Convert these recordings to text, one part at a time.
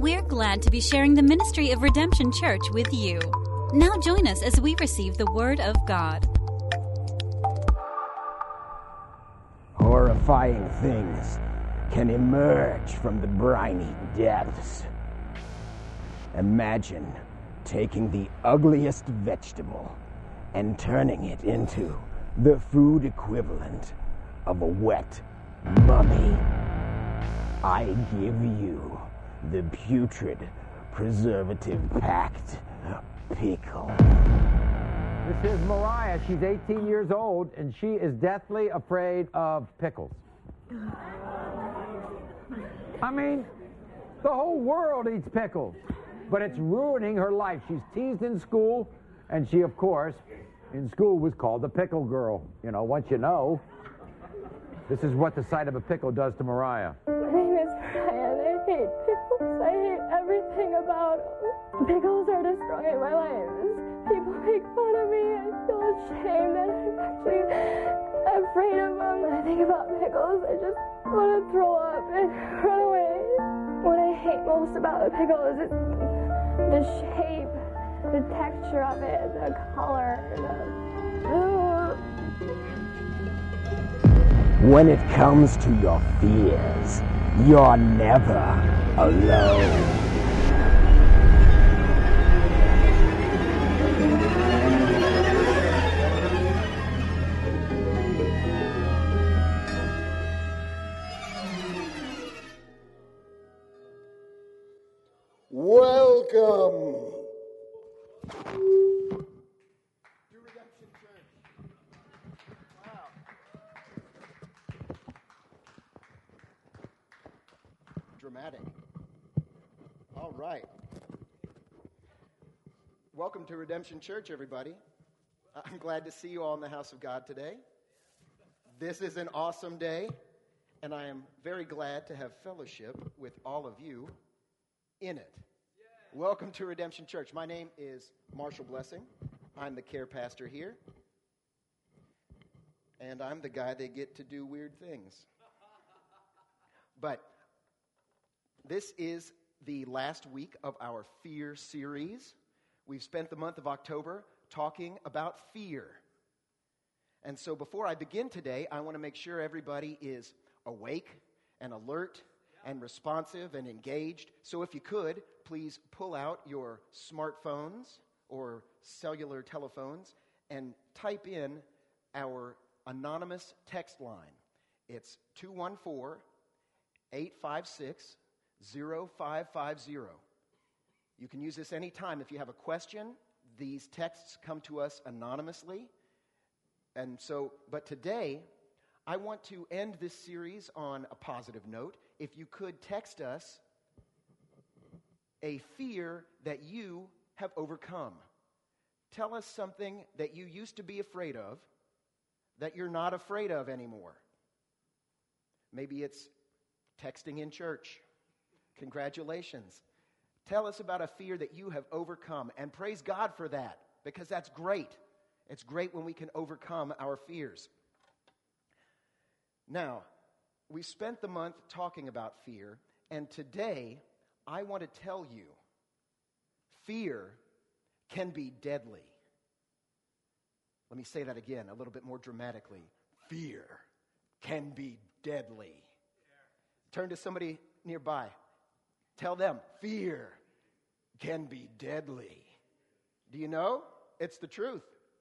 We're glad to be sharing the ministry of Redemption Church with you. Now join us as we receive the Word of God. Horrifying things can emerge from the briny depths. Imagine taking the ugliest vegetable and turning it into the food equivalent of a wet mummy. I give you the putrid, preservative-packed pickle. This is Mariah. She's 18 years old, and she is deathly afraid of pickles. I mean, the whole world eats pickles, but it's ruining her life. She's teased in school, and she, of course, in school was called the pickle girl. You know, once you know, this is what the sight of a pickle does to Mariah. My name is Brian. I hate pickles. I hate everything about them. Pickles are destroying my life. People make fun of me. I feel ashamed that I'm actually afraid of them. When I think about pickles, I just want to throw up and run away. What I hate most about the pickle is the shape, the texture of it, the color, When it comes to your fears, you're never alone. Welcome to Redemption Church. Wow. Dramatic. All right. Welcome to Redemption Church, everybody. I'm glad to see you all in the house of God today. This is an awesome day, and I am very glad to have fellowship with all of you in it. Welcome to Redemption Church. My name is Marshall Blessing. I'm the care pastor here. And I'm the guy that get to do weird things. But this is the last week of our Fear series. We've spent the month of October talking about fear. And so before I begin today, I want to make sure everybody is awake and alert and responsive and engaged. So if you could, please pull out your smartphones or cellular telephones and type in our anonymous text line. It's 214-856-0550. You can use this anytime. If you have a question, these texts come to us anonymously. And so, but today, I want to end this series on a positive note. If you could text us a fear that you have overcome. Tell us something that you used to be afraid of that you're not afraid of anymore. Maybe it's texting in church. Congratulations. Tell us about a fear that you have overcome, and praise God for that, because that's great. It's great when we can overcome our fears. Now, we spent the month talking about fear, and today I want to tell you, fear can be deadly. Let me say that again a little bit more dramatically. Fear can be deadly. Turn to somebody nearby. Tell them, fear can be deadly. Do you know? It's the truth.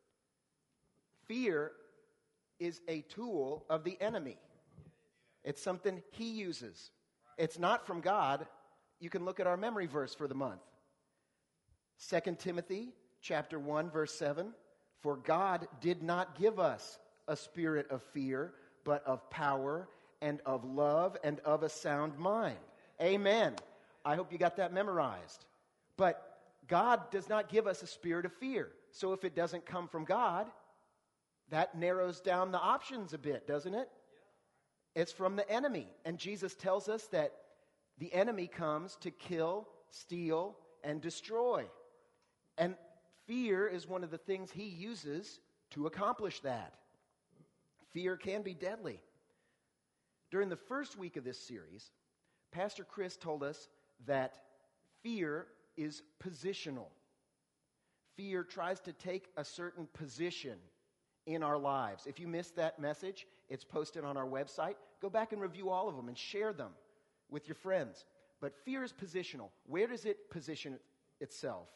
Fear is a tool of the enemy. It's something he uses. It's not from God. You can look at our memory verse for the month. 2 Timothy chapter 1, verse 7. For God did not give us a spirit of fear, but of power and of love and of a sound mind. Amen. I hope you got that memorized. But God does not give us a spirit of fear. So if it doesn't come from God, that narrows down the options a bit, doesn't it? It's from the enemy. And Jesus tells us that the enemy comes to kill, steal, and destroy. And fear is one of the things he uses to accomplish that. Fear can be deadly. During the first week of this series, Pastor Chris told us that Fear is positional. Fear tries to take a certain position in our lives. If you missed that message, it's posted on our website. Go back and review all of them and share them with your friends. But fear is positional. Where does it position itself?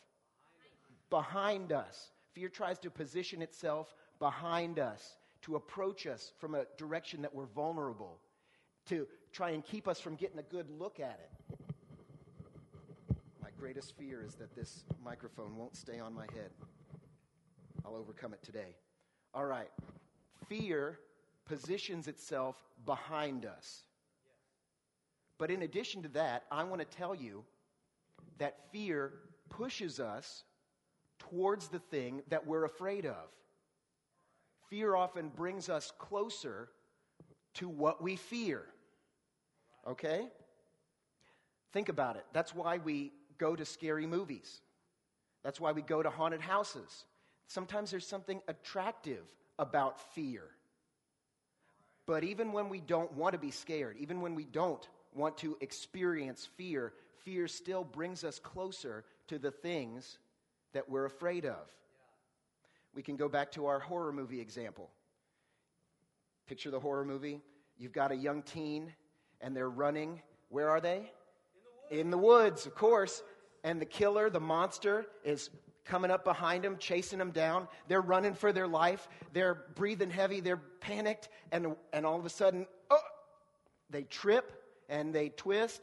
Behind us. Fear tries to position itself behind us, to approach us from a direction that we're vulnerable, to try and keep us from getting a good look at it. My greatest fear is that this microphone won't stay on my head. I'll overcome it today. All right. Fear positions itself behind us. But in addition to that, I want to tell you that fear pushes us towards the thing that we're afraid of. Fear often brings us closer to what we fear. Okay? Think about it. That's why we go to scary movies. That's why we go to haunted houses. Sometimes there's something attractive about fear. But even when we don't want to be scared, even when we don't want to experience fear, fear still brings us closer to the things that we're afraid of. We can go back to our horror movie example. Picture the horror movie. You've got a young teen, and they're running. Where are they? In the woods, of course. And the killer, the monster, is coming up behind them, chasing them down. They're running for their life. They're breathing heavy. They're panicked. And all of a sudden, they trip and they twist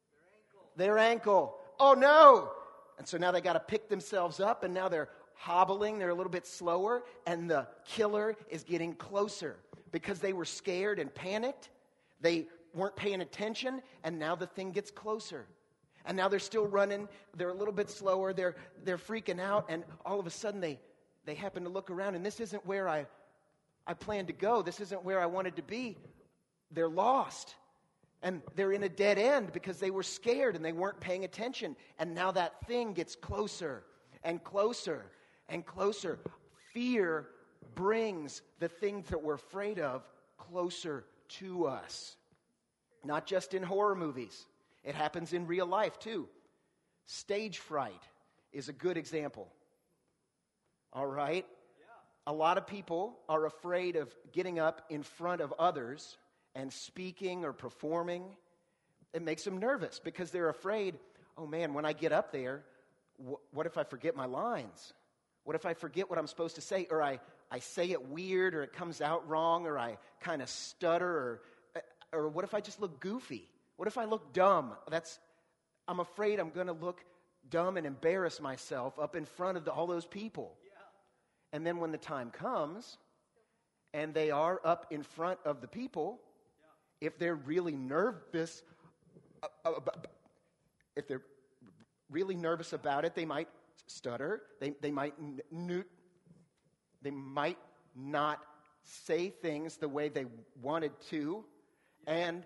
their ankle. Oh, no! And so now they got to pick themselves up, and now they're hobbling. They're a little bit slower, and the killer is getting closer because they were scared and panicked. They weren't paying attention, and now the thing gets closer. And now they're still running. They're a little bit slower. They're freaking out, and all of a sudden they happen to look around, and this isn't where I planned to go. This isn't where I wanted to be. They're lost. And they're in a dead end because they were scared and they weren't paying attention. And now that thing gets closer and closer and closer. Fear brings the things that we're afraid of closer to us. Not just in horror movies. It happens in real life too. Stage fright is a good example. All right? A lot of people are afraid of getting up in front of others and speaking or performing. It makes them nervous because they're afraid, oh man, when I get up there, what if I forget my lines? What if I forget what I'm supposed to say? Or I say it weird, or it comes out wrong, or I kind of stutter, or what if I just look goofy? What if I look dumb? I'm afraid I'm going to look dumb and embarrass myself up in front of all those people. Yeah. And then when the time comes, and they are up in front of the people, if they're really nervous, about it, they might stutter. They might not say things the way they wanted to, and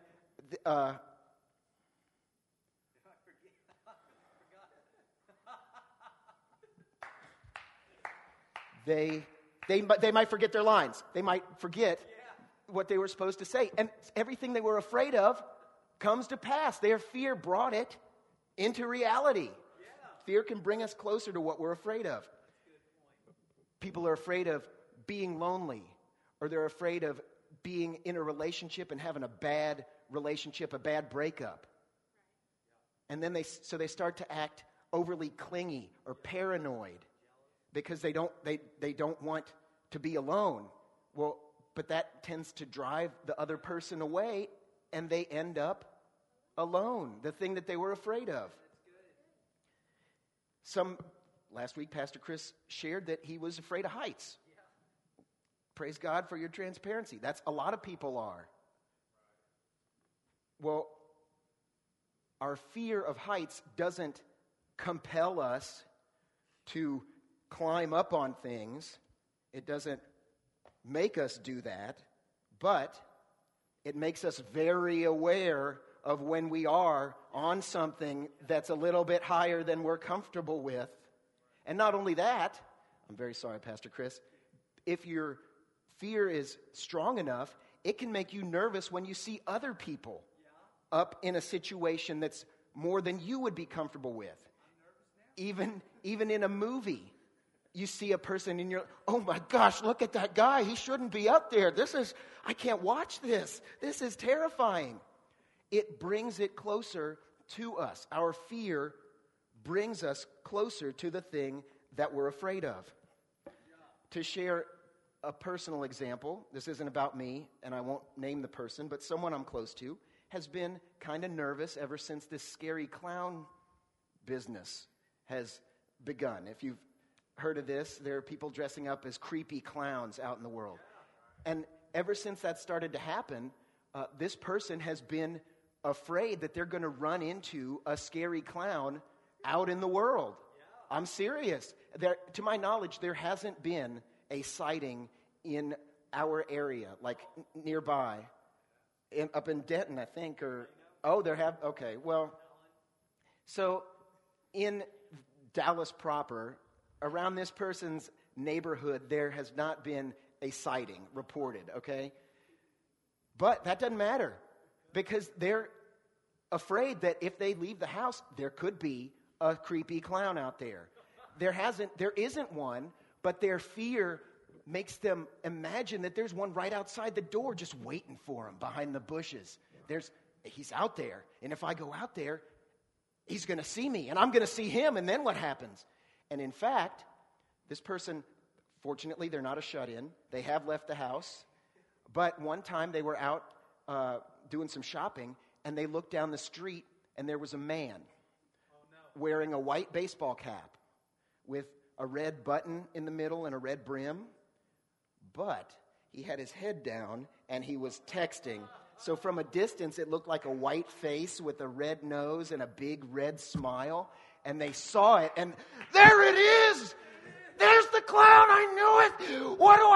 they might forget their lines. They might forget what they were supposed to say. And everything they were afraid of comes to pass. Their fear brought it into reality. Yeah. Fear can bring us closer to what we're afraid of. People are afraid of being lonely, or they're afraid of being in a relationship and having a bad relationship, a bad breakup. And then they start to act overly clingy or paranoid because they don't want to be alone. Well, but that tends to drive the other person away, and they end up alone, the thing that they were afraid of. Last week, Pastor Chris shared that he was afraid of heights. Praise God for your transparency. That's a lot of people are. Well, our fear of heights doesn't compel us to climb up on things. It doesn't make us do that, but it makes us very aware of when we are on something that's a little bit higher than we're comfortable with. And not only that, I'm very sorry, Pastor Chris, if your fear is strong enough, it can make you nervous when you see other people up in a situation that's more than you would be comfortable with. Even in a movie, you see a person and you're, oh my gosh, look at that guy. He shouldn't be up there. I can't watch this. This is terrifying. It brings it closer to us. Our fear brings us closer to the thing that we're afraid of. To share a personal example, this isn't about me, and I won't name the person, but someone I'm close to has been kind of nervous ever since this scary clown business has begun. If you've heard of this, there are people dressing up as creepy clowns out in the world. And ever since that started to happen, this person has been afraid that they're going to run into a scary clown out in the world. I'm serious. To my knowledge, there hasn't been a sighting in our area, like nearby. Up in Denton, I think, okay, well, so in Dallas proper, around this person's neighborhood, there has not been a sighting reported, okay? But that doesn't matter, because they're afraid that if they leave the house, there could be a creepy clown out there. There isn't one, but their fear makes them imagine that there's one right outside the door just waiting for them behind the bushes. He's out there, and if I go out there, he's going to see me, and I'm going to see him, and then what happens? And in fact, this person, fortunately, they're not a shut-in. They have left the house, but one time they were out doing some shopping, and they looked down the street, and there was a man wearing a white baseball cap with a red button in the middle and a red brim. But he had his head down, and he was texting. So from a distance, it looked like a white face with a red nose and a big red smile. And they saw it, and there it is! There's the clown! I knew it! What do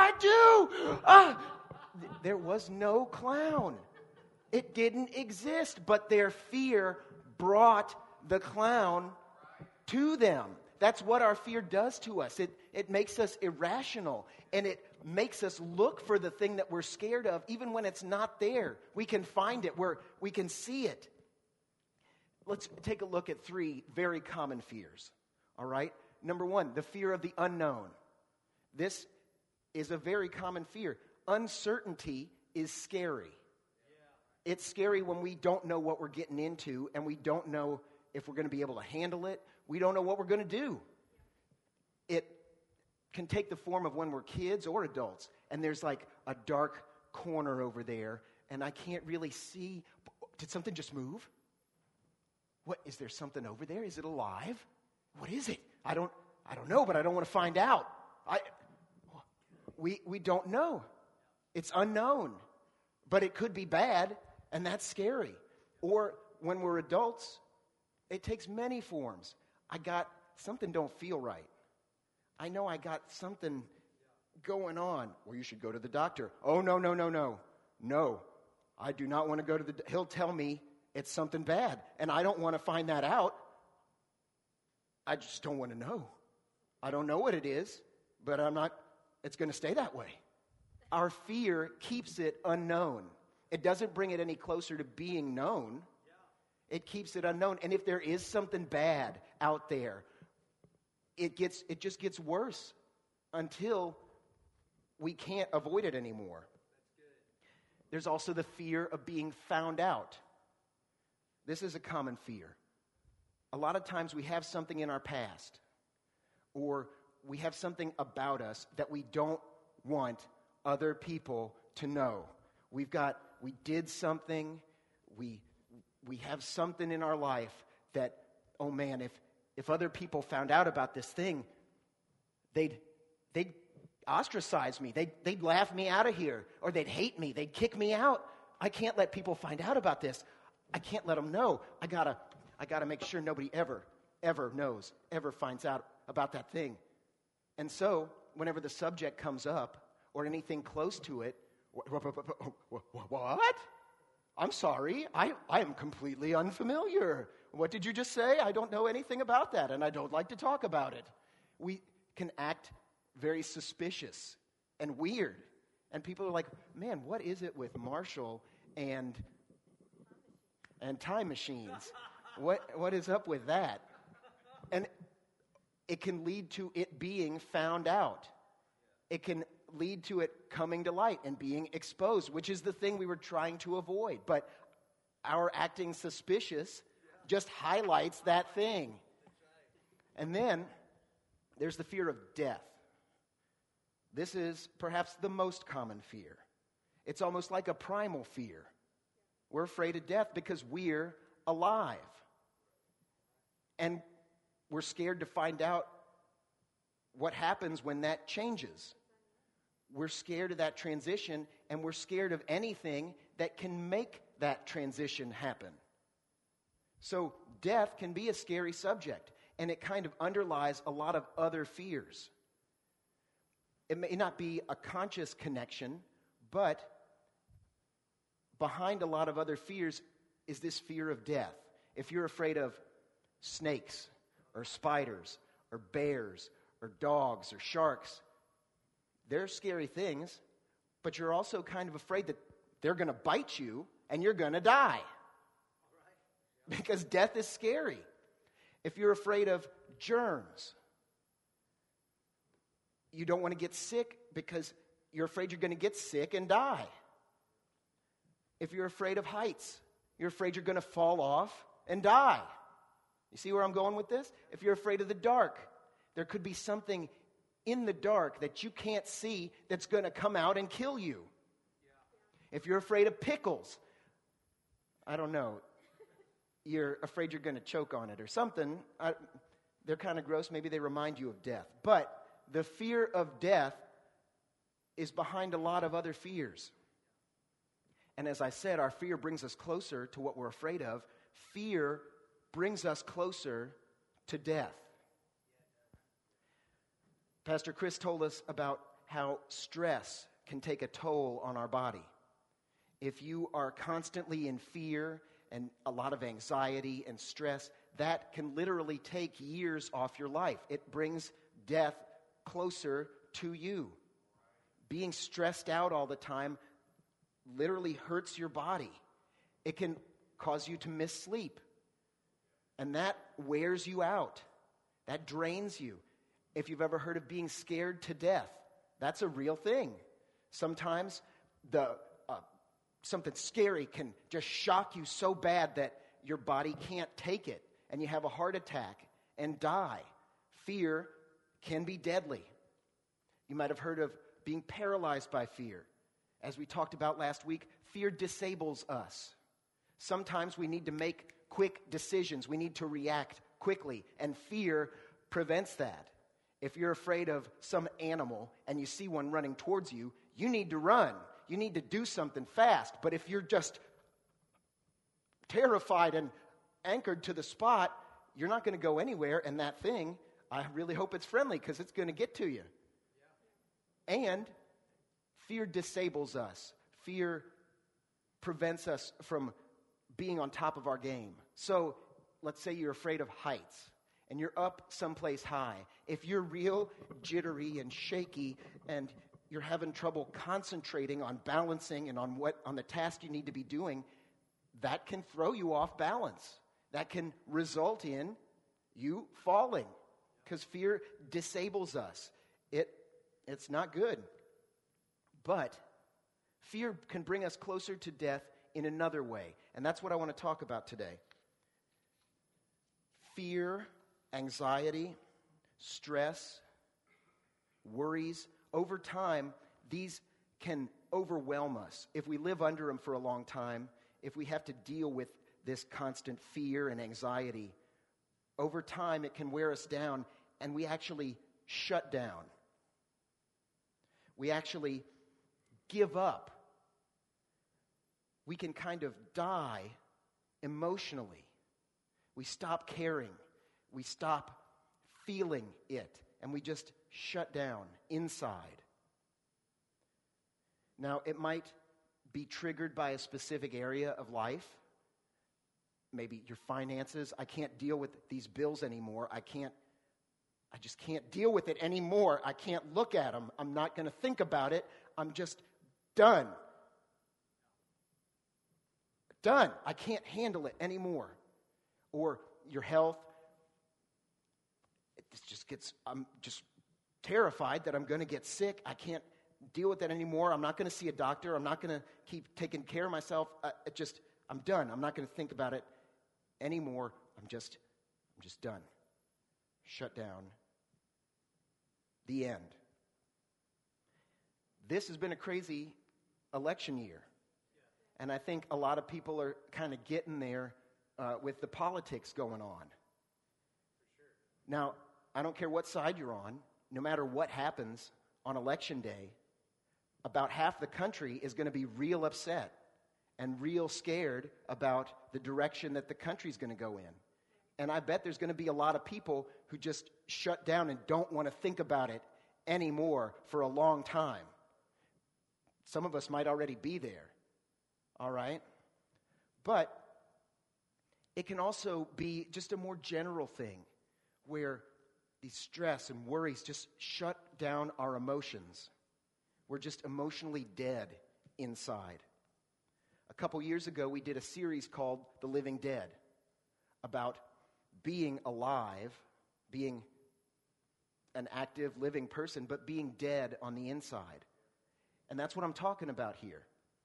I do? There was no clown. It didn't exist, but their fear brought the clown to them. That's what our fear does to us. It makes us irrational, and it makes us look for the thing that we're scared of, even when it's not there. We can find it, we can see it. Let's take a look at 3 very common fears, all right? Number 1, the fear of the unknown. This is a very common fear. Uncertainty is scary. It's scary when we don't know what we're getting into, and we don't know if we're going to be able to handle it. We don't know what we're going to do. It can take the form of when we're kids or adults, and there's like a dark corner over there, and I can't really see. Did something just move? What, is there something over there? Is it alive? What is it? I don't know, but I don't want to find out. We don't know. It's unknown. But it could be bad, and that's scary. Or when we're adults, it takes many forms. Something don't feel right. I know I got something going on. Well, you should go to the doctor. Oh, no. No, I do not want to go to he'll tell me it's something bad, and I don't want to find that out. I just don't want to know. I don't know what it is, but it's going to stay that way. Our fear keeps it unknown. It doesn't bring it any closer to being known. It keeps it unknown. And if there is something bad out there, it just gets worse until we can't avoid it anymore. There's also the fear of being found out. This is a common fear. A lot of times we have something in our past, or we have something about us that we don't want other people to know. We did something, we have something in our life that, oh man, if other people found out about this thing, they'd ostracize me. They'd laugh me out of here, or they'd hate me. They'd kick me out. I can't let people find out about this. I can't let them know. I gotta make sure nobody ever knows, ever finds out about that thing. And so, whenever the subject comes up, or anything close to it, what? I'm sorry, I am completely unfamiliar. What did you just say? I don't know anything about that, and I don't like to talk about it. We can act very suspicious and weird. And people are like, man, what is it with Marshall and time machines? What is up with that? And it can lead to it being found out. It can lead to it coming to light and being exposed, which is the thing we were trying to avoid. But our acting suspicious just highlights that thing. And then there's the fear of death. This is perhaps the most common fear. It's almost like a primal fear. We're afraid of death because we're alive. And we're scared to find out what happens when that changes. We're scared of that transition, and we're scared of anything that can make that transition happen. So death can be a scary subject, and it kind of underlies a lot of other fears. It may not be a conscious connection, but behind a lot of other fears is this fear of death. If you're afraid of snakes or spiders or bears or dogs or sharks, they're scary things, but you're also kind of afraid that they're going to bite you and you're going to die. Because death is scary. If you're afraid of germs, you don't want to get sick because you're afraid you're going to get sick and die. If you're afraid of heights, you're afraid you're going to fall off and die. You see where I'm going with this? If you're afraid of the dark, there could be something in the dark that you can't see that's going to come out and kill you. If you're afraid of pickles, I don't know, you're afraid you're going to choke on it or something. They're kind of gross. Maybe they remind you of death. But the fear of death is behind a lot of other fears. And as I said, our fear brings us closer to what we're afraid of. Fear brings us closer to death. Pastor Chris told us about how stress can take a toll on our body. If you are constantly in fear and a lot of anxiety and stress, that can literally take years off your life. It brings death closer to you. Being stressed out all the time literally hurts your body. It can cause you to miss sleep. And that wears you out. That drains you. If you've ever heard of being scared to death, that's a real thing. Sometimes something scary can just shock you so bad that your body can't take it, and you have a heart attack and die. Fear can be deadly. You might have heard of being paralyzed by fear. As we talked about last week, fear disables us. Sometimes we need to make quick decisions. We need to react quickly, and fear prevents that. If you're afraid of some animal and you see one running towards you, you need to run. You need to do something fast. But if you're just terrified and anchored to the spot, you're not going to go anywhere, and that thing, I really hope it's friendly because it's going to get to you. And fear disables us. Fear prevents us from being on top of our game. So let's say you're afraid of heights and you're up someplace high. If you're real jittery and shaky and you're having trouble concentrating on balancing and on the task you need to be doing, that can throw you off balance. That can result in you falling because fear disables us. It's not good. But fear can bring us closer to death in another way. And that's what I want to talk about today. Fear, anxiety, stress, worries, over time, these can overwhelm us. If we live under them for a long time, if we have to deal with this constant fear and anxiety, over time it can wear us down and we actually shut down. We actually give up. We can kind of die emotionally. We stop caring. We stop feeling it. And we just shut down inside. Now, it might be triggered by a specific area of life. Maybe your finances. I can't deal with these bills anymore. I just can't deal with it anymore. I can't look at them. I'm not going to think about it. I'm just done. Done. I can't handle it anymore. or your health. I'm just terrified that I'm going to get sick. I can't deal with that anymore. I'm not going to see a doctor. I'm not going to keep taking care of myself. I'm done. I'm not going to think about it anymore. I'm just done. Shut down. The end. This has been a crazy election year. And I think a lot of people are kind of getting there with the politics going on. Now, I don't care what side you're on, no matter what happens on election day, about half the country is going to be real upset and real scared about the direction that the country's going to go in. And I bet there's going to be a lot of people who just shut down and don't want to think about it anymore for a long time. Some of us might already be there, all right? But it can also be just a more general thing where these stress and worries just shut down our emotions. We're just emotionally dead inside. A couple years ago, we did a series called The Living Dead about being alive, being an active, living person, but being dead on the inside. And that's what I'm talking about here.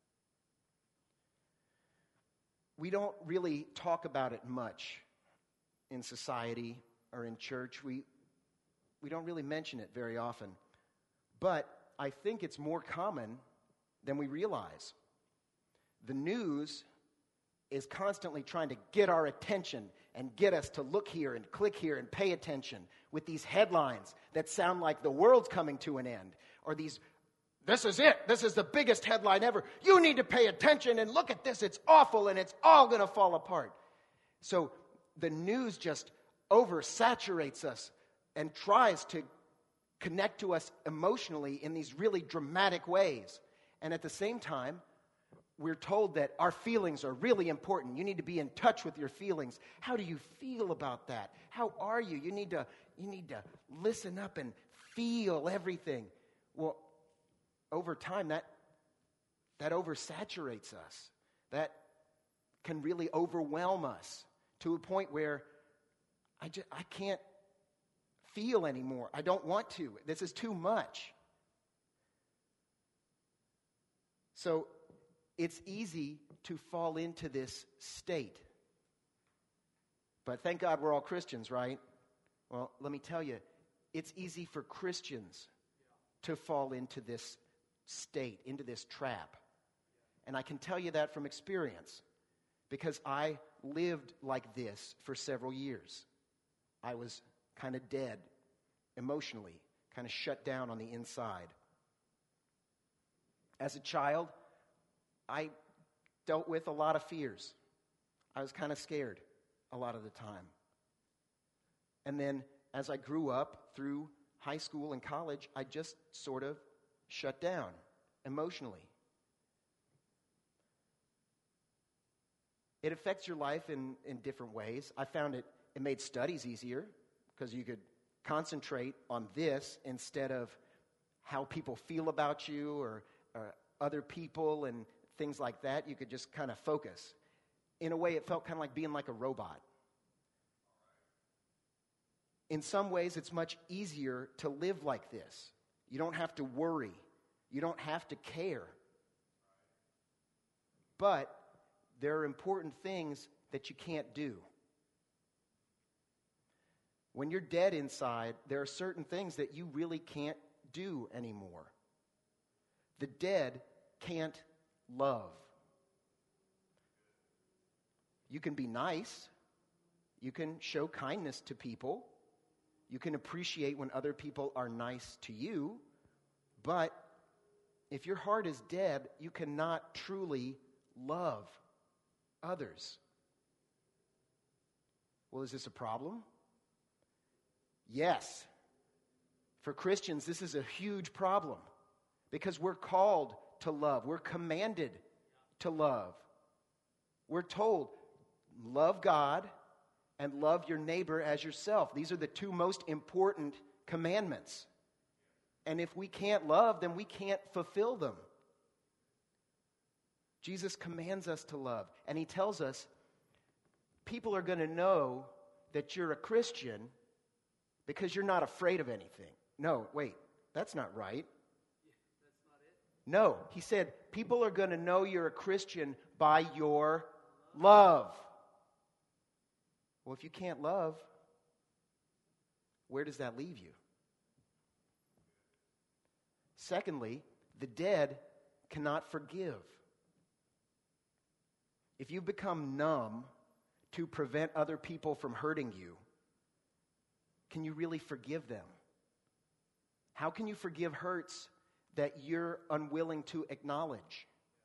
We don't really talk about it much in society or in church. We don't really mention it very often. But I think it's more common than we realize. The news is constantly trying to get our attention and get us to look here and click here and pay attention with these headlines that sound like the world's coming to an end, or this is it, this is the biggest headline ever, you need to pay attention and look at this, it's awful and it's all going to fall apart. So the news just oversaturates us and tries to connect to us emotionally in these really dramatic ways. And at the same time, we're told that our feelings are really important. You need to be in touch with your feelings. How do you feel about that? How are you? You need to listen up and feel everything. Well, over time, that oversaturates us. That can really overwhelm us to a point where I can't feel anymore. I don't want to. This is too much. So it's easy to fall into this state. But thank God we're all Christians, right? Well, let me tell you, it's easy for Christians to fall into this state, into this trap. And I can tell you that from experience, because I lived like this for several years. I was kind of dead emotionally, kind of shut down on the inside. As a child, I dealt with a lot of fears. I was kind of scared a lot of the time. And then as I grew up through high school and college, I just sort of shut down emotionally. It affects your life in different ways. I found it made studies easier because you could concentrate on this instead of how people feel about you or other people and things like that. You could just kind of focus. In a way, it felt kind of like being like a robot. In some ways, it's much easier to live like this. You don't have to worry. You don't have to care. But there are important things that you can't do. When you're dead inside, there are certain things that you really can't do anymore. The dead can't love. You can be nice. You can show kindness to people. You can appreciate when other people are nice to you. But if your heart is dead, you cannot truly love others. Well, is this a problem? Yes. For Christians, this is a huge problem because we're called to love. We're commanded to love. We're told, love God and love your neighbor as yourself. These are the two most important commandments. And if we can't love, then we can't fulfill them. Jesus commands us to love, and he tells us people are going to know that you're a Christian because you're not afraid of anything. No, wait, that's not right. No, he said, people are going to know you're a Christian by your love. Well, if you can't love, where does that leave you? Secondly, the dead cannot forgive. If you become numb to prevent other people from hurting you, can you really forgive them? How can you forgive hurts that you're unwilling to acknowledge?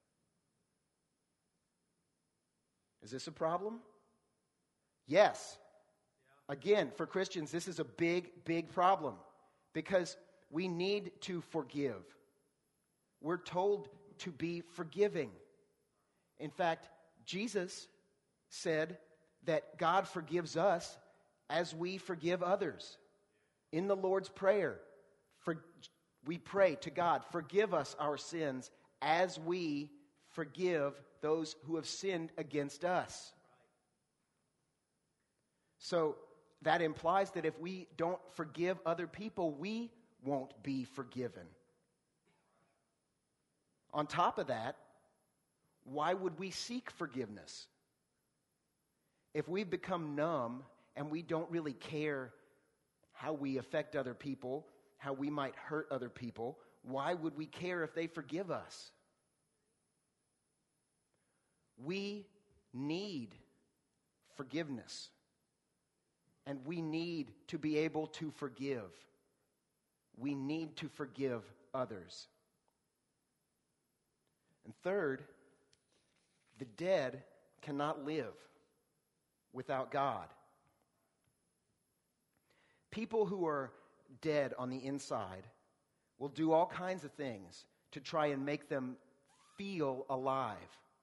Is this a problem? Yes. Again, for Christians, this is a big, big problem because we need to forgive. We're told to be forgiving. In fact, Jesus said that God forgives us as we forgive others. In the Lord's Prayer, we pray to God, forgive us our sins as we forgive those who have sinned against us. So that implies that if we don't forgive other people, we won't be forgiven. On top of that, why would we seek forgiveness? If we become numb and we don't really care how we affect other people, how we might hurt other people, why would we care if they forgive us? We need forgiveness. And we need to be able to forgive. We need to forgive others. And third, the dead cannot live without God. People who are dead on the inside will do all kinds of things to try and make them feel alive.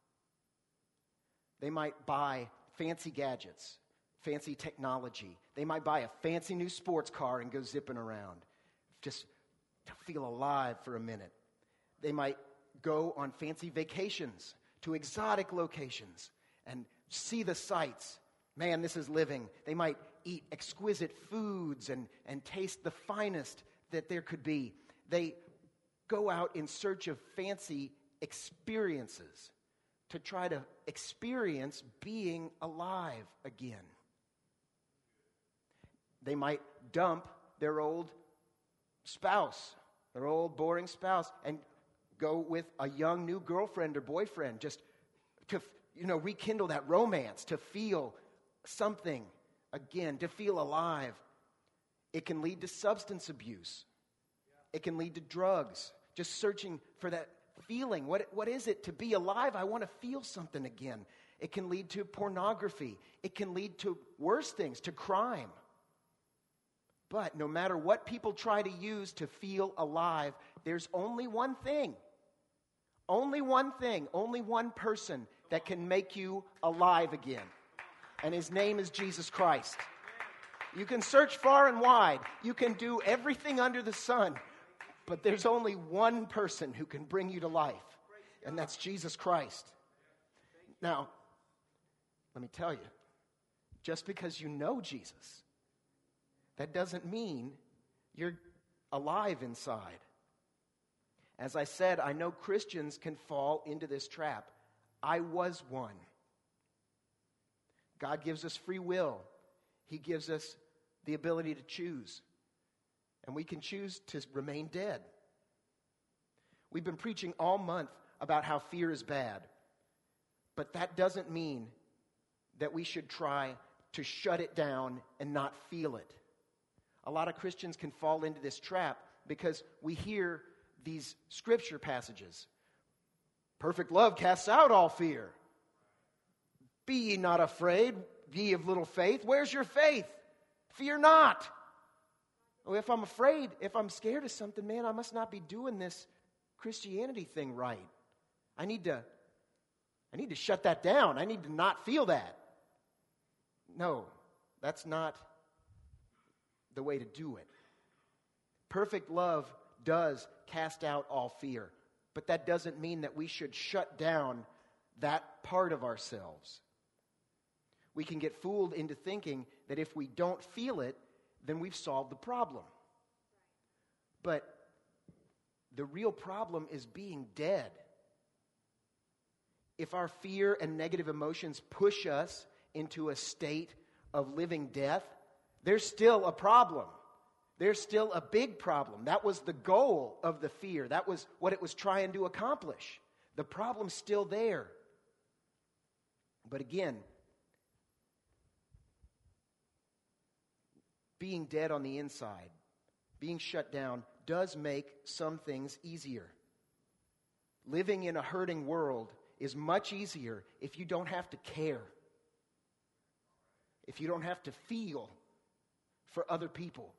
They might buy fancy gadgets, fancy technology. They might buy a fancy new sports car and go zipping around just to feel alive for a minute. They might go on fancy vacations to exotic locations and see the sights. Man, this is living. They might eat exquisite foods and taste the finest that there could be. They go out in search of fancy experiences to try to experience being alive again. They might dump their old spouse, their old boring spouse, and go with a young new girlfriend or boyfriend just to, rekindle that romance, to feel something again, to feel alive. It can lead to substance abuse. It can lead to drugs, just searching for that feeling. What is it to be alive? I want to feel something again. It can lead to pornography. It can lead to worse things, to crime. But no matter what people try to use to feel alive, there's only one thing, only one person that can make you alive again. And his name is Jesus Christ. You can search far and wide. You can do everything under the sun. But there's only one person who can bring you to life. And that's Jesus Christ. Now, let me tell you, just because you know Jesus, that doesn't mean you're alive inside. As I said, I know Christians can fall into this trap. I was one. God gives us free will. He gives us the ability to choose. And we can choose to remain dead. We've been preaching all month about how fear is bad. But that doesn't mean that we should try to shut it down and not feel it. A lot of Christians can fall into this trap because we hear these scripture passages. Perfect love casts out all fear. Be ye not afraid, ye of little faith. Where's your faith? Fear not. Oh, if I'm afraid, if I'm scared of something, man, I must not be doing this Christianity thing right. I need to shut that down. I need to not feel that. No, that's not the way to do it. Perfect love does cast out all fear, but that doesn't mean that we should shut down that part of ourselves. We can get fooled into thinking that if we don't feel it, then we've solved the problem. But the real problem is being dead. If our fear and negative emotions push us into a state of living death, there's still a problem. There's still a big problem. That was the goal of the fear. That was what it was trying to accomplish. The problem's still there. But again, being dead on the inside, being shut down, does make some things easier. Living in a hurting world is much easier if you don't have to care, if you don't have to feel for other people.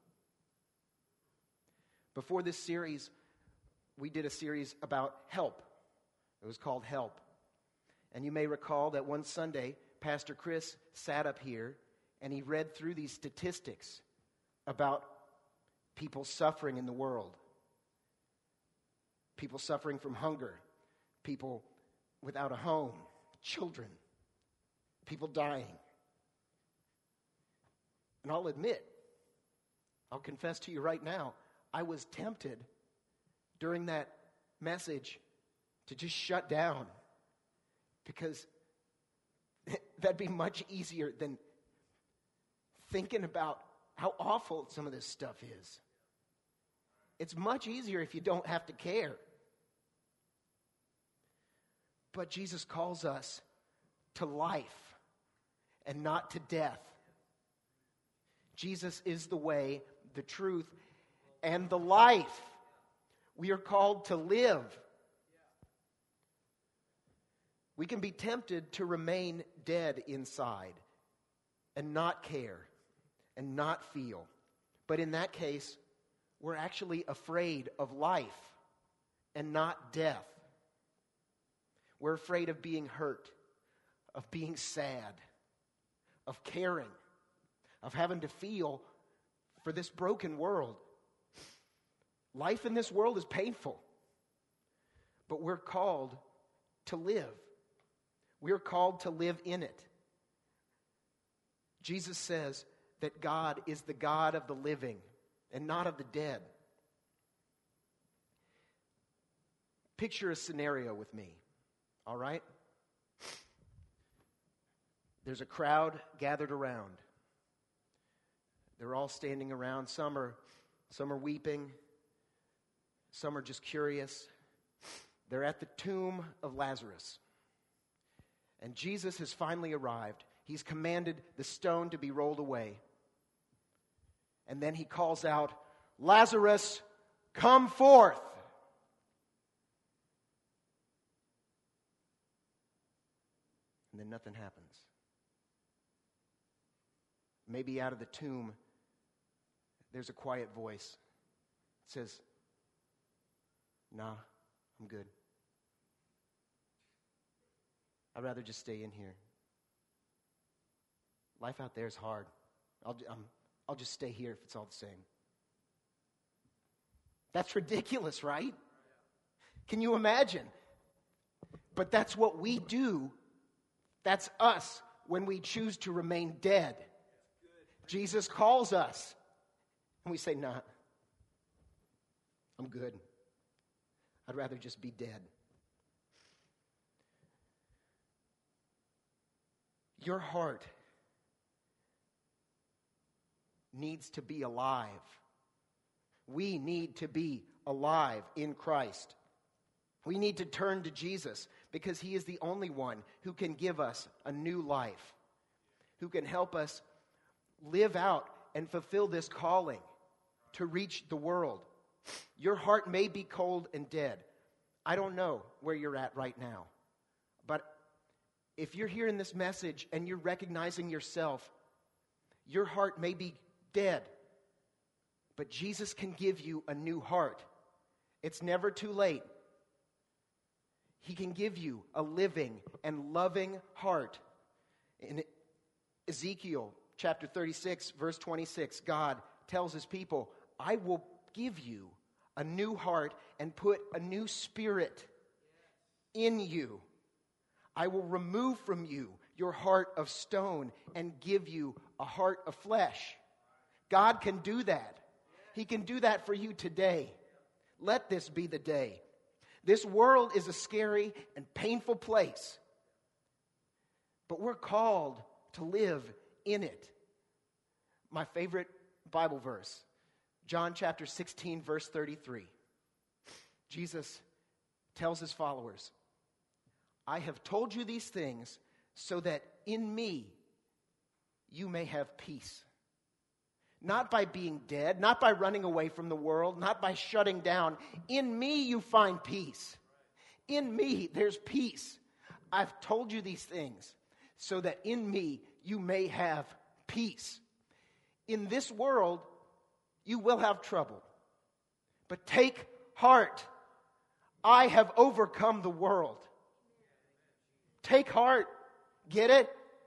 Before this series, we did a series about help. It was called Help. And you may recall that one Sunday, Pastor Chris sat up here and he read through these statistics about people suffering in the world. People suffering from hunger. People without a home. Children. People dying. And I'll admit, I'll confess to you right now, I was tempted during that message to just shut down, because that'd be much easier than thinking about how awful some of this stuff is. It's much easier if you don't have to care. But Jesus calls us to life and not to death. Jesus is the way, the truth, and the life. We are called to live. We can be tempted to remain dead inside and not care and not feel. But in that case, we're actually afraid of life and not death. We're afraid of being hurt, of being sad, of caring, of having to feel for this broken world. Life in this world is painful, but we're called to live. We're called to live in it. Jesus says that God is the God of the living and not of the dead. Picture a scenario with me, all right? There's a crowd gathered around. They're all standing around. Some are weeping. Some are just curious. They're at the tomb of Lazarus. And Jesus has finally arrived. He's commanded the stone to be rolled away. And then he calls out, "Lazarus, come forth." And then nothing happens. Maybe out of the tomb, there's a quiet voice. It says, "Nah, I'm good. I'd rather just stay in here. Life out there is hard. I'll just stay here if it's all the same." That's ridiculous, right? Can you imagine? But that's what we do. That's us when we choose to remain dead. Jesus calls us, and we say, "Nah, I'm good. I'd rather just be dead." Your heart needs to be alive. We need to be alive in Christ. We need to turn to Jesus because he is the only one who can give us a new life, who can help us live out and fulfill this calling to reach the world. Your heart may be cold and dead. I don't know where you're at right now. But if you're hearing this message and you're recognizing yourself, your heart may be dead. But Jesus can give you a new heart. It's never too late. He can give you a living and loving heart. In Ezekiel chapter 36, verse 26, God tells his people, "I will give you a new heart and put a new spirit in you. I will remove from you your heart of stone and give you a heart of flesh. God can do that. He can do that for you today. Let this be the day. This world is a scary and painful place, but we're called to live in it. My favorite Bible verse, John chapter 16, verse 33. Jesus tells his followers, I have told you these things so that in me you may have peace. Not by being dead, not by running away from the world, not by shutting down. In me you find peace. In me there's peace. I've told you these things so that in me you may have peace. In this world you will have trouble. But take heart. I have overcome the world. Take heart. Get it?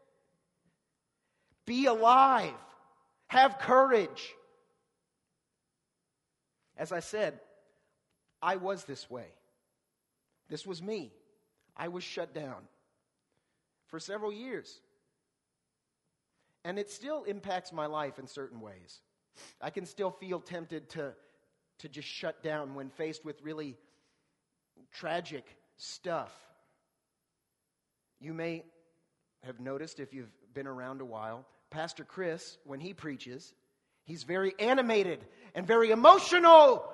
Be alive. Have courage. As I said, I was this way. This was me. I was shut down for several years. And it still impacts my life in certain ways. I can still feel tempted to just shut down when faced with really tragic stuff. You may have noticed, if you've been around a while, Pastor Chris, when he preaches, he's very animated and very emotional.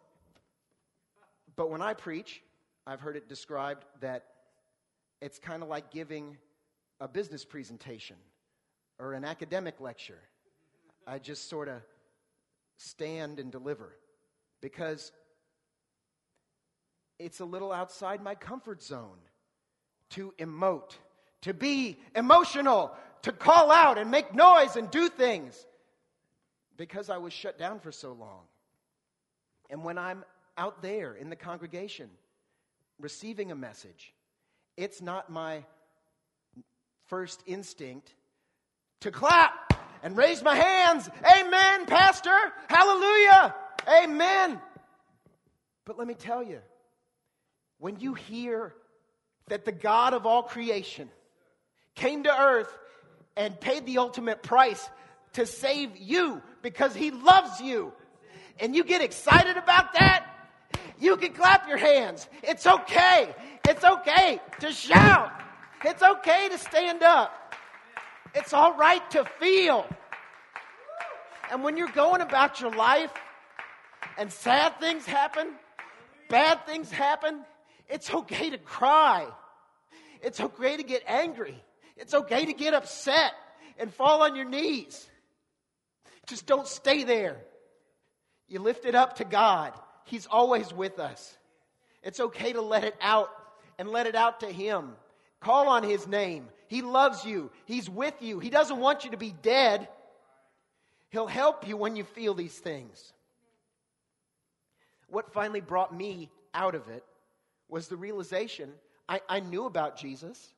But when I preach, I've heard it described that it's kind of like giving a business presentation or an academic lecture. I just sort of stand and deliver because it's a little outside my comfort zone to emote, to be emotional, to call out and make noise and do things because I was shut down for so long. And when I'm out there in the congregation receiving a message, it's not my first instinct to clap and raise my hands. Amen, Pastor. Hallelujah. Amen. But let me tell you, when you hear that the God of all creation came to earth and paid the ultimate price to save you because he loves you, and you get excited about that, you can clap your hands. It's okay. It's okay to shout. It's okay to stand up. It's all right to feel. And when you're going about your life and sad things happen, bad things happen, it's okay to cry. It's okay to get angry. It's okay to get upset and fall on your knees. Just don't stay there. You lift it up to God. He's always with us. It's okay to let it out and let it out to Him. Call on His name. He loves you. He's with you. He doesn't want you to be dead. He'll help you when you feel these things. What finally brought me out of it was the realization I knew about Jesus.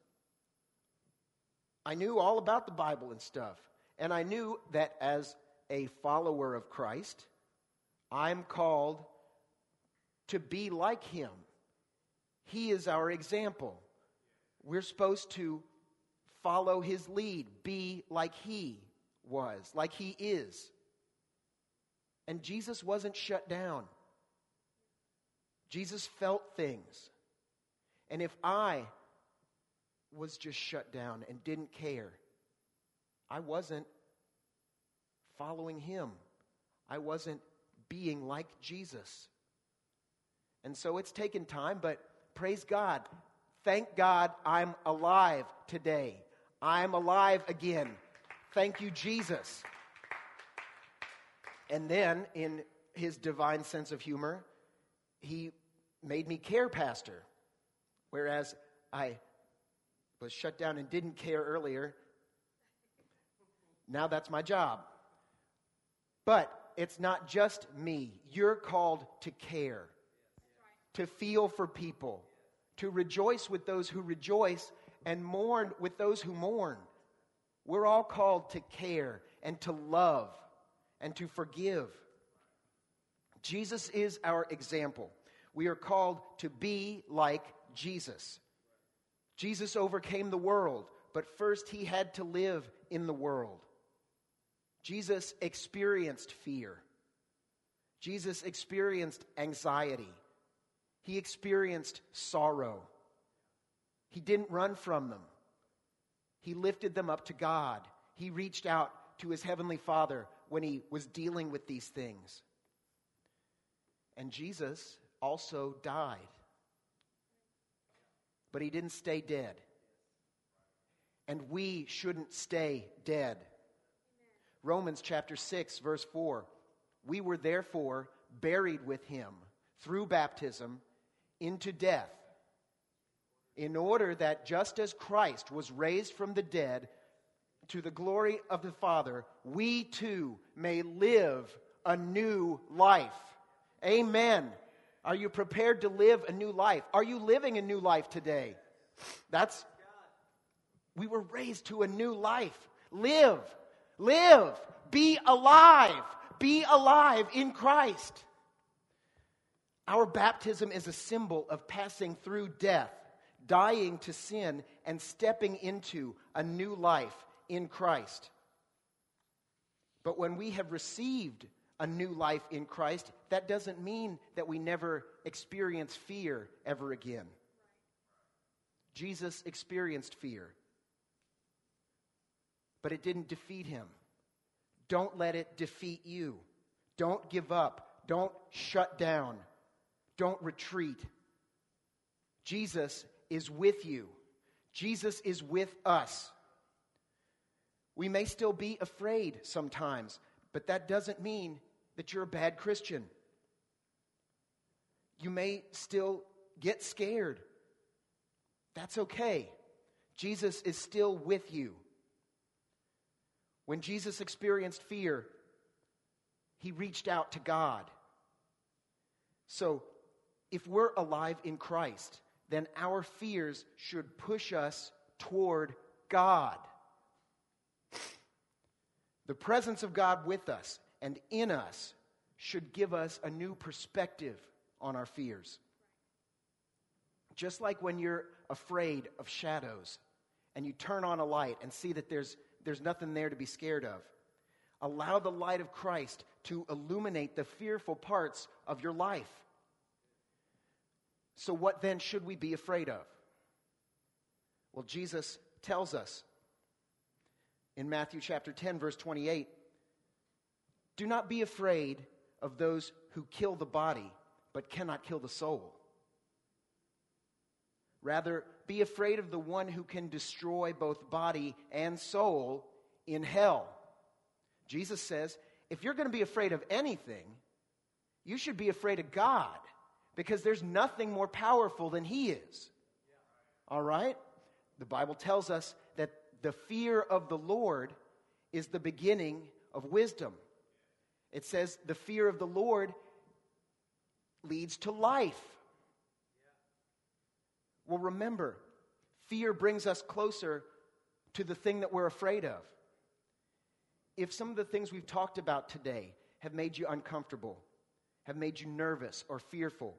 I knew all about the Bible and stuff. And I knew that as a follower of Christ, I'm called to be like Him. He is our example. We're supposed to follow His lead, be like He was, like He is. And Jesus wasn't shut down. Jesus felt things. And if I was just shut down and didn't care, I wasn't following Him. I wasn't being like Jesus. And so it's taken time, but praise God. Thank God I'm alive today. I'm alive again. Thank you, Jesus. And then, in His divine sense of humor, He made me care pastor. Whereas I was shut down and didn't care earlier, now that's my job. But it's not just me. You're called to care, to feel for people, to rejoice with those who rejoice and mourn with those who mourn. We're all called to care and to love and to forgive. Jesus is our example. We are called to be like Jesus. Jesus overcame the world, but first he had to live in the world. Jesus experienced fear. Jesus experienced anxiety. He experienced sorrow. He didn't run from them. He lifted them up to God. He reached out to his heavenly Father when he was dealing with these things. And Jesus also died. But he didn't stay dead. And we shouldn't stay dead. Romans chapter 6, verse 4. We were therefore buried with him through baptism into death, in order that just as Christ was raised from the dead to the glory of the Father, we too may live a new life. Amen. Are you prepared to live a new life? Are you living a new life today? We were raised to a new life. Live. Be alive. Be alive in Christ. Our baptism is a symbol of passing through death, dying to sin, and stepping into a new life in Christ. But when we have received a new life in Christ, that doesn't mean that we never experience fear ever again. Jesus experienced fear, but it didn't defeat him. Don't let it defeat you. Don't give up. Don't shut down. Don't retreat. Jesus is with you. Jesus is with us. We may still be afraid sometimes, but that doesn't mean that you're a bad Christian. You may still get scared. That's okay. Jesus is still with you. When Jesus experienced fear, he reached out to God. So, if we're alive in Christ, then our fears should push us toward God. The presence of God with us and in us should give us a new perspective on our fears. Just like when you're afraid of shadows and you turn on a light and see that there's nothing there to be scared of. Allow the light of Christ to illuminate the fearful parts of your life. So what then should we be afraid of? Well, Jesus tells us in Matthew chapter 10, verse 28, do not be afraid of those who kill the body, but cannot kill the soul. Rather, be afraid of the one who can destroy both body and soul in hell. Jesus says, if you're going to be afraid of anything, you should be afraid of God, because there's nothing more powerful than he is. All right? The Bible tells us that the fear of the Lord is the beginning of wisdom. It says the fear of the Lord leads to life. Well, remember, fear brings us closer to the thing that we're afraid of. If some of the things we've talked about today have made you uncomfortable, have made you nervous or fearful,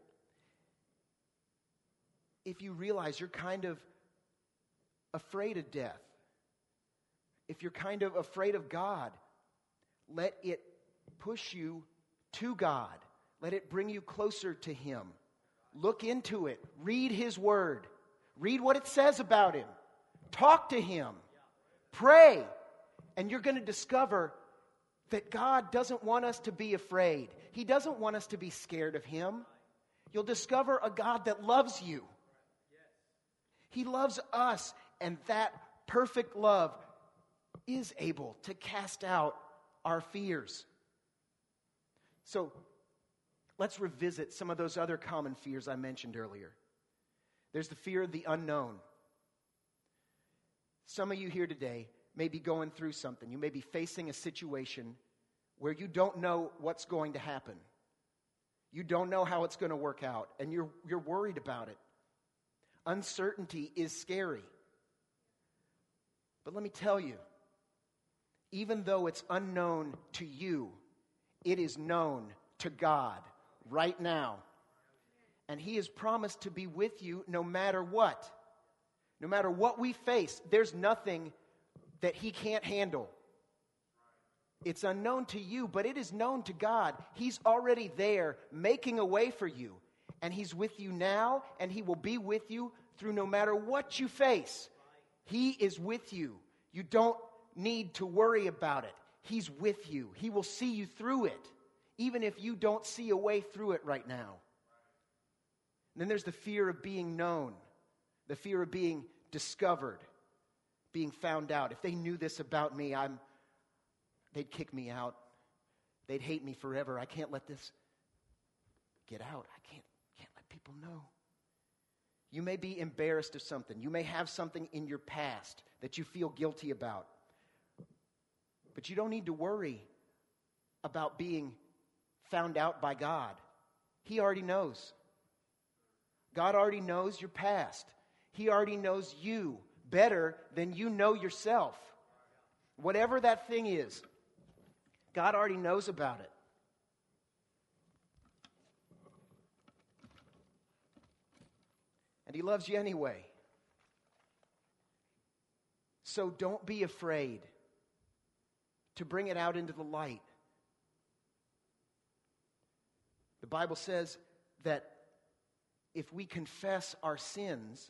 if you realize you're kind of afraid of death, if you're kind of afraid of God, let it push you to God. Let it bring you closer to him. Look into it. Read his word. Read what it says about him. Talk to him. Pray. And you're going to discover that God doesn't want us to be afraid. He doesn't want us to be scared of him. You'll discover a God that loves you. He loves us, and that perfect love is able to cast out our fears. So, let's revisit some of those other common fears I mentioned earlier. There's the fear of the unknown. Some of you here today may be going through something. You may be facing a situation where you don't know what's going to happen. You don't know how it's going to work out, and you're worried about it. Uncertainty is scary. But let me tell you, even though it's unknown to you, it is known to God right now. And he has promised to be with you no matter what. No matter what we face, there's nothing that he can't handle. It's unknown to you, but it is known to God. He's already there making a way for you. And he's with you now, and he will be with you through no matter what you face. He is with you. You don't need to worry about it. He's with you. He will see you through it, even if you don't see a way through it right now. And then there's the fear of being known, the fear of being discovered, being found out. If they knew this about me, they'd kick me out. They'd hate me forever. I can't let this get out. I can't let people know. You may be embarrassed of something. You may have something in your past that you feel guilty about. But you don't need to worry about being found out by God. He already knows. God already knows your past. He already knows you better than you know yourself. Whatever that thing is, God already knows about it. And he loves you anyway. So don't be afraid to bring it out into the light. The Bible says that if we confess our sins,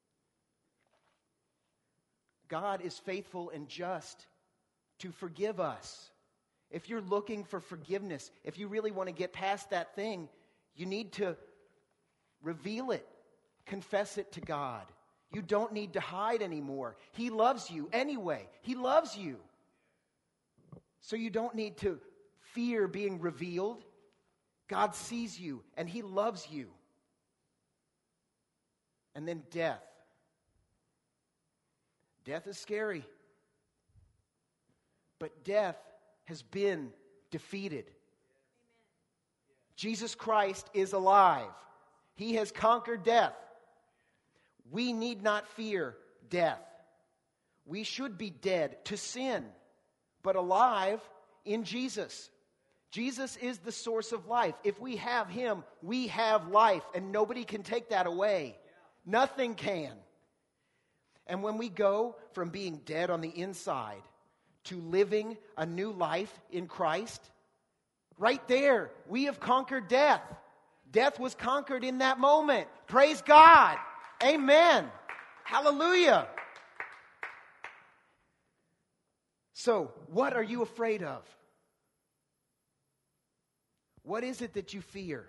God is faithful and just to forgive us. If you're looking for forgiveness, if you really want to get past that thing, you need to reveal it. Confess it to God. You don't need to hide anymore. He loves you anyway. He loves you. So you don't need to fear being revealed. God sees you and he loves you. And then death. Death is scary. But death has been defeated. Jesus Christ is alive. He has conquered death. We need not fear death. We should be dead to sin, but alive in Jesus. Jesus is the source of life. If we have him, we have life, and nobody can take that away. Nothing can. And when we go from being dead on the inside to living a new life in Christ, right there, we have conquered death. Death was conquered in that moment. Praise God. Amen. Hallelujah. So, what are you afraid of? What is it that you fear?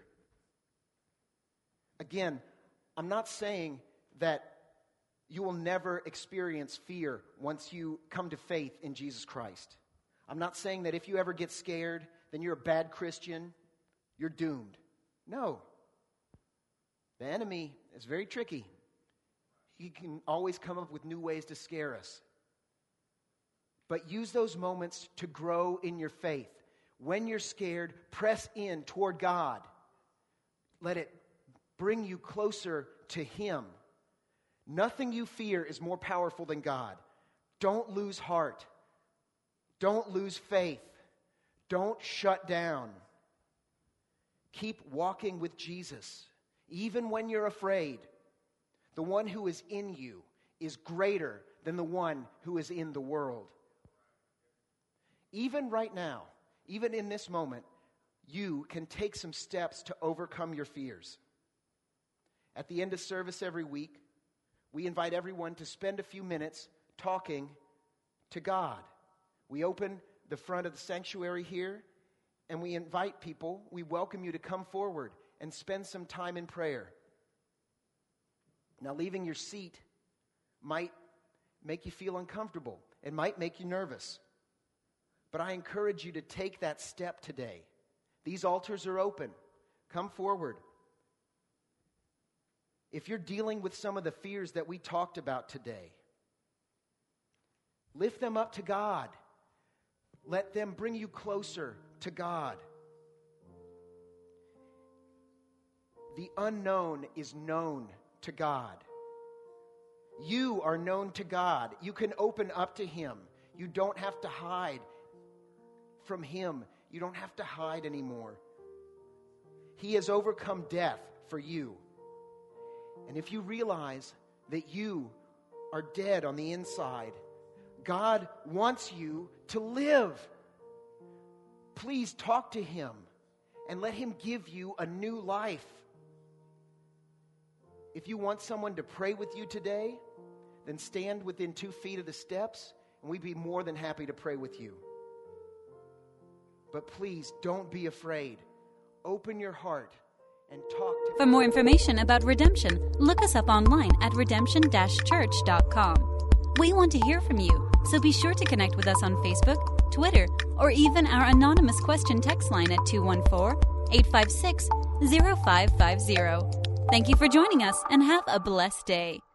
Again, I'm not saying that you will never experience fear once you come to faith in Jesus Christ. I'm not saying that if you ever get scared, then you're a bad Christian, you're doomed. No. The enemy is very tricky. He can always come up with new ways to scare us. But use those moments to grow in your faith. When you're scared, press in toward God. Let it bring you closer to him. Nothing you fear is more powerful than God. Don't lose heart. Don't lose faith. Don't shut down. Keep walking with Jesus. Even when you're afraid, the one who is in you is greater than the one who is in the world. Even right now, even in this moment, you can take some steps to overcome your fears. At the end of service every week, we invite everyone to spend a few minutes talking to God. We open the front of the sanctuary here, and we invite people, we welcome you to come forward and spend some time in prayer. Now, leaving your seat might make you feel uncomfortable. It might make you nervous. But I encourage you to take that step today. These altars are open. Come forward. If you're dealing with some of the fears that we talked about today, lift them up to God. Let them bring you closer to God. The unknown is known to God. You are known to God. You can open up to him. You don't have to hide from him. You don't have to hide anymore. He has overcome death for you. And if you realize that you are dead on the inside. God wants you to live. Please talk to Him and let Him give you a new life. If you want someone to pray with you today, then stand within 2 feet of the steps, and we'd be more than happy to pray with you. But please, don't be afraid. Open your heart and talk to... For more information about Redemption, look us up online at redemption-church.com. We want to hear from you, so be sure to connect with us on Facebook, Twitter, or even our anonymous question text line at 214-856-0550. Thank you for joining us, and have a blessed day.